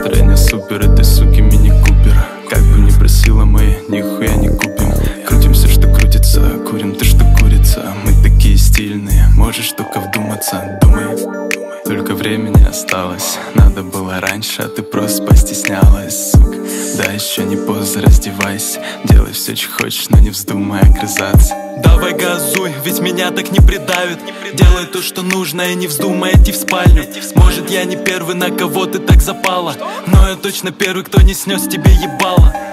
настроение супер, этой суки мини-купер. Как бы ни просила мы, нихуя не купим. Крутим все, что крутится, курим то, что курица. Мы такие стильные, можешь только вдуматься. Думай, только времени осталось. Надо было раньше, а ты просто постеснялась, сука. Да еще не поздно, раздевайся. Делай все, что хочешь, но не вздумай огрызаться. Давай газуй, ведь меня так не придавит. Делай то, что нужно, и не вздумай идти в спальню. Может, я не первый, на кого ты так запала, но я точно первый, кто не снес тебе ебало.